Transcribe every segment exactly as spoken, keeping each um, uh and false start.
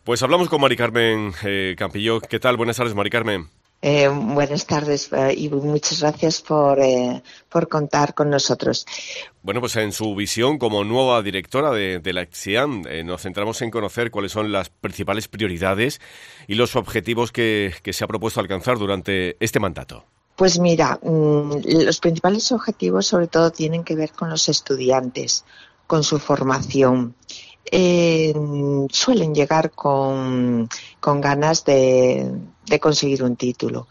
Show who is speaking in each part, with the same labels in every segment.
Speaker 1: Pues hablamos con Mari Carmen eh, Campillo. ¿Qué tal? Buenas tardes, Mari Carmen.
Speaker 2: Eh, buenas tardes eh, y muchas gracias por, eh, por contar con nosotros.
Speaker 1: Bueno, pues en su visión como nueva directora de, de la ECSIAM eh, nos centramos en conocer cuáles son las principales prioridades y los objetivos que, que se ha propuesto alcanzar durante este mandato.
Speaker 2: Pues mira, los principales objetivos sobre todo tienen que ver con los estudiantes, con su formación. Eh, suelen llegar con, con ganas de, de conseguir un título.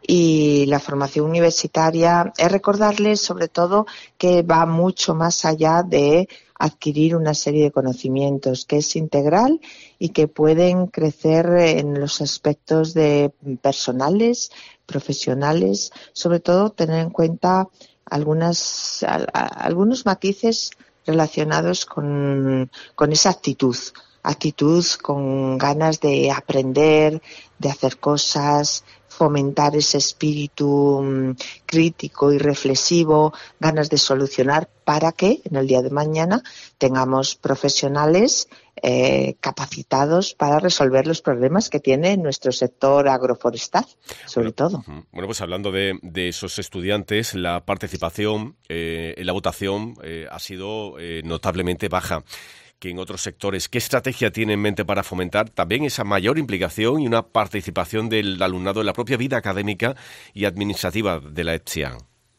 Speaker 2: Y la formación universitaria es recordarles sobre todo que va mucho más allá de adquirir una serie de conocimientos, que es integral y que pueden crecer en los aspectos de personales, profesionales, sobre todo tener en cuenta algunas, a, a, algunos matices relacionados con, con esa actitud, actitud con ganas de aprender, de hacer cosas, fomentar ese espíritu um, crítico y reflexivo, ganas de solucionar para que en el día de mañana tengamos profesionales eh, capacitados para resolver los problemas que tiene nuestro sector agroforestal, sobre
Speaker 1: bueno,
Speaker 2: todo.
Speaker 1: Bueno, pues hablando de, de esos estudiantes, la participación eh, en la votación eh, ha sido eh, notablemente baja que en otros sectores. ¿Qué estrategia tiene en mente para fomentar también esa mayor implicación y una participación del alumnado en la propia vida académica y administrativa de la ECSIAM?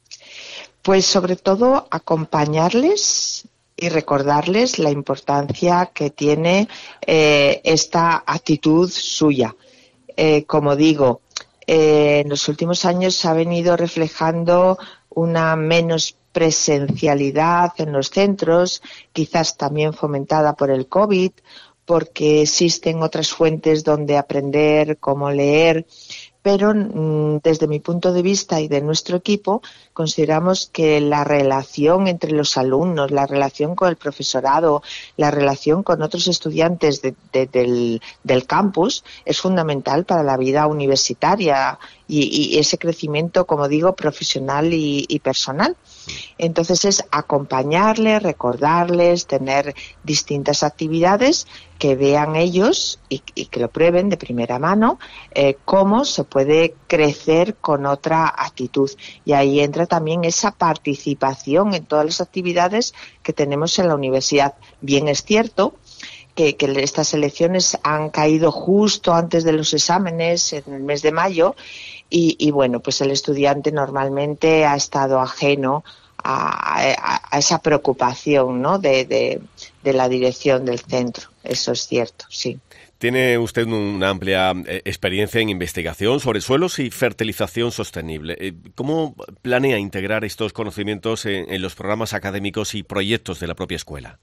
Speaker 2: Pues sobre todo acompañarles y recordarles la importancia que tiene eh, esta actitud suya. Eh, como digo, eh, en los últimos años se ha venido reflejando una menos presencialidad en los centros, quizás también fomentada por el COVID, porque existen otras fuentes donde aprender, cómo leer, pero desde mi punto de vista y de nuestro equipo consideramos que la relación entre los alumnos, la relación con el profesorado, la relación con otros estudiantes de, de, del, del campus es fundamental para la vida universitaria y, y ese crecimiento, como digo, profesional y, y personal. Entonces es acompañarles, recordarles, tener distintas actividades que vean ellos y, y que lo prueben de primera mano eh, cómo se puede crecer con otra actitud. Y ahí entra también esa participación en todas las actividades que tenemos en la universidad. Bien es cierto que, que estas elecciones han caído justo antes de los exámenes, en el mes de mayo, y, y bueno, pues el estudiante normalmente ha estado ajeno a, a, a esa preocupación, ¿no?, de, de, de la dirección del centro. Eso es cierto, sí.
Speaker 1: Tiene usted una amplia eh, experiencia en investigación sobre suelos y fertilización sostenible. Eh, ¿Cómo planea integrar estos conocimientos en, en los programas académicos y proyectos de la propia escuela?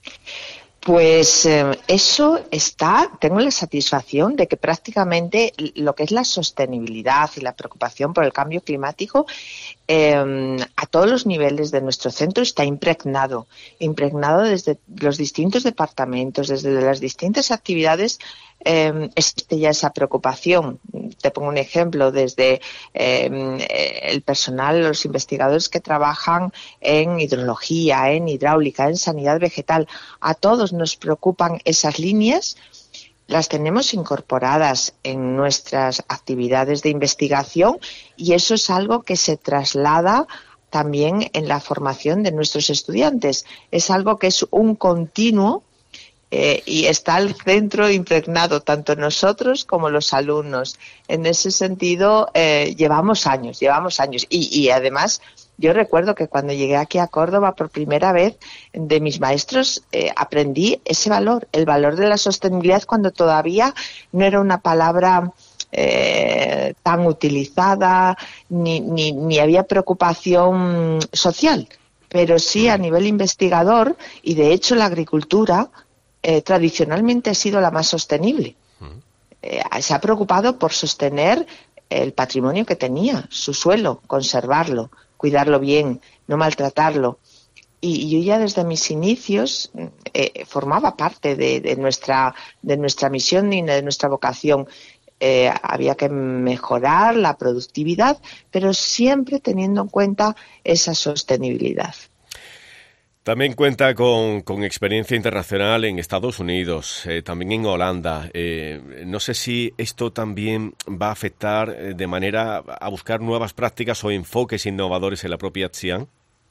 Speaker 2: Pues eh, eso está, tengo la satisfacción de que prácticamente lo que es la sostenibilidad y la preocupación por el cambio climático eh, a todos los niveles de nuestro centro está impregnado, impregnado desde los distintos departamentos, desde las distintas actividades. Eh, existe ya esa preocupación. Te pongo un ejemplo, desde eh, el personal, los investigadores que trabajan en hidrología, en hidráulica, en sanidad vegetal, a todos nos preocupan esas líneas, las tenemos incorporadas en nuestras actividades de investigación y eso es algo que se traslada también en la formación de nuestros estudiantes. Es algo que es un continuo Eh, y está el centro impregnado tanto nosotros como los alumnos. En ese sentido, eh, llevamos años, llevamos años. Y, y además, yo recuerdo que cuando llegué aquí a Córdoba por primera vez, de mis maestros eh, aprendí ese valor, el valor de la sostenibilidad cuando todavía no era una palabra eh, tan utilizada, ni, ni, ni había preocupación social. Pero sí a nivel investigador, y de hecho la agricultura Eh, tradicionalmente ha sido la más sostenible. Eh, se ha preocupado por sostener el patrimonio que tenía, su suelo, conservarlo, cuidarlo bien, no maltratarlo. Y, y yo ya desde mis inicios eh, formaba parte de, de, nuestra, de nuestra misión y de nuestra vocación. Eh, había que mejorar la productividad, pero siempre teniendo en cuenta esa sostenibilidad.
Speaker 1: También cuenta con, con experiencia internacional en Estados Unidos, eh, también en Holanda. Eh, no sé si esto también va a afectar de manera a buscar nuevas prácticas o enfoques innovadores en la propia Xi'an.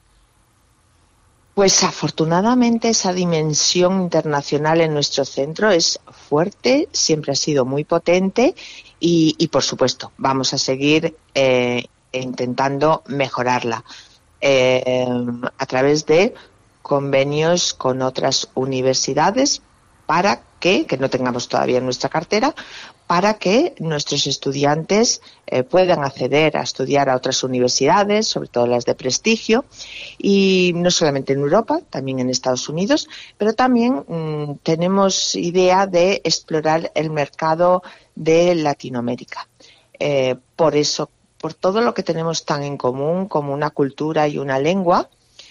Speaker 2: Pues afortunadamente esa dimensión internacional en nuestro centro es fuerte, siempre ha sido muy potente y, y por supuesto, vamos a seguir eh, intentando mejorarla eh, a través de convenios con otras universidades para que, que no tengamos todavía en nuestra cartera, para que nuestros estudiantes eh, puedan acceder a estudiar a otras universidades, sobre todo las de prestigio, y no solamente en Europa, también en Estados Unidos, pero también mmm, tenemos idea de explorar el mercado de Latinoamérica. Eh, por eso, por todo lo que tenemos tan en común como una cultura y una lengua,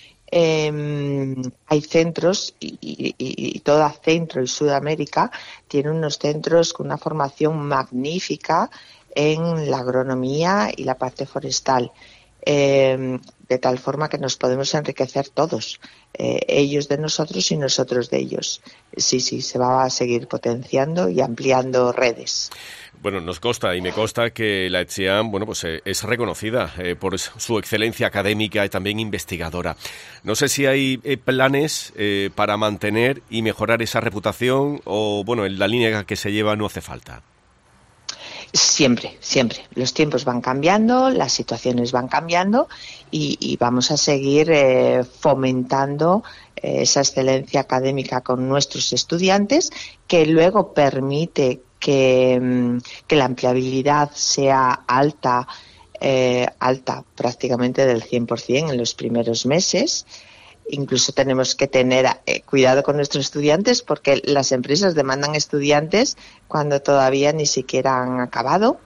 Speaker 2: Eh, hay centros y, y, y toda Centro y Sudamérica tiene unos centros con una formación magnífica en la agronomía y la parte forestal, eh, de tal forma que nos podemos enriquecer todos, eh, ellos de nosotros y nosotros de ellos. Sí, sí, se va a seguir potenciando y ampliando redes.
Speaker 1: Bueno, nos consta y me consta que la Xi'an, bueno, pues eh, es reconocida eh, por su excelencia académica y también investigadora. No sé si hay eh, planes eh, para mantener y mejorar esa reputación o, bueno, en la línea que se lleva no hace falta.
Speaker 2: Siempre, siempre. Los tiempos van cambiando, las situaciones van cambiando y, y vamos a seguir eh, fomentando eh, esa excelencia académica con nuestros estudiantes, que luego permite que, que la empleabilidad sea alta, eh, alta prácticamente del cien por ciento en los primeros meses. Incluso tenemos que tener eh, cuidado con nuestros estudiantes porque las empresas demandan estudiantes cuando todavía ni siquiera han acabado.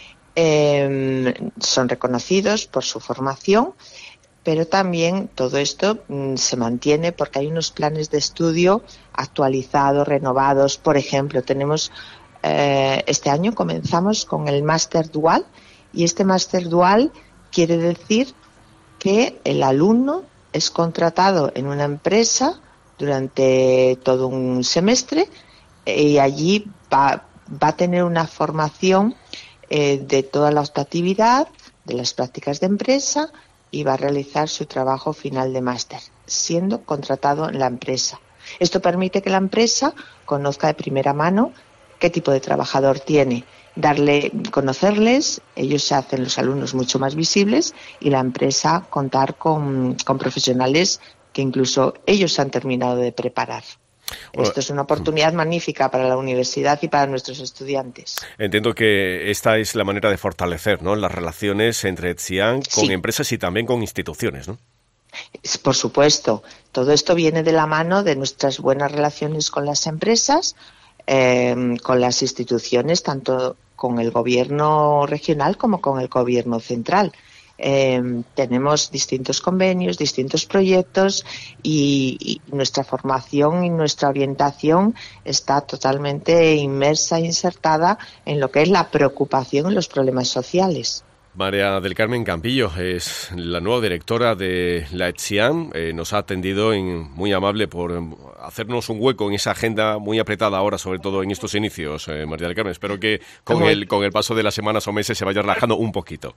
Speaker 2: Eh, son reconocidos por su formación, pero también todo esto mm, se mantiene porque hay unos planes de estudio actualizados, renovados. Por ejemplo, tenemos eh, este año comenzamos con el máster dual y este máster dual quiere decir que el alumno es contratado en una empresa durante todo un semestre y allí va, va a tener una formación eh, de toda la optatividad, de las prácticas de empresa y va a realizar su trabajo final de máster, siendo contratado en la empresa. Esto permite que la empresa conozca de primera mano qué tipo de trabajador tiene, darle, conocerles, ellos se hacen los alumnos mucho más visibles y la empresa contar con, con profesionales que incluso ellos han terminado de preparar. Bueno, esto es una oportunidad magnífica para la universidad y para nuestros estudiantes.
Speaker 1: Entiendo que esta es la manera de fortalecer, ¿no?, las relaciones entre Xi'an con sí. empresas y también con instituciones, ¿no?
Speaker 2: Por supuesto, todo esto viene de la mano de nuestras buenas relaciones con las empresas, eh, con las instituciones, tanto con el gobierno regional como con el gobierno central. Eh, tenemos distintos convenios, distintos proyectos y, y nuestra formación y nuestra orientación está totalmente inmersa, insertada en lo que es la preocupación en los problemas sociales.
Speaker 1: María del Carmen Campillo es la nueva directora de la Xi'an. Eh, nos ha atendido en, muy amable por hacernos un hueco en esa agenda muy apretada ahora, sobre todo en estos inicios, eh, María del Carmen. Espero que con el, con el paso de las semanas o meses se vaya relajando un poquito.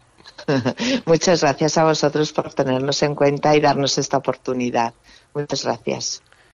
Speaker 2: Muchas gracias a vosotros por tenernos en cuenta y darnos esta oportunidad. Muchas gracias.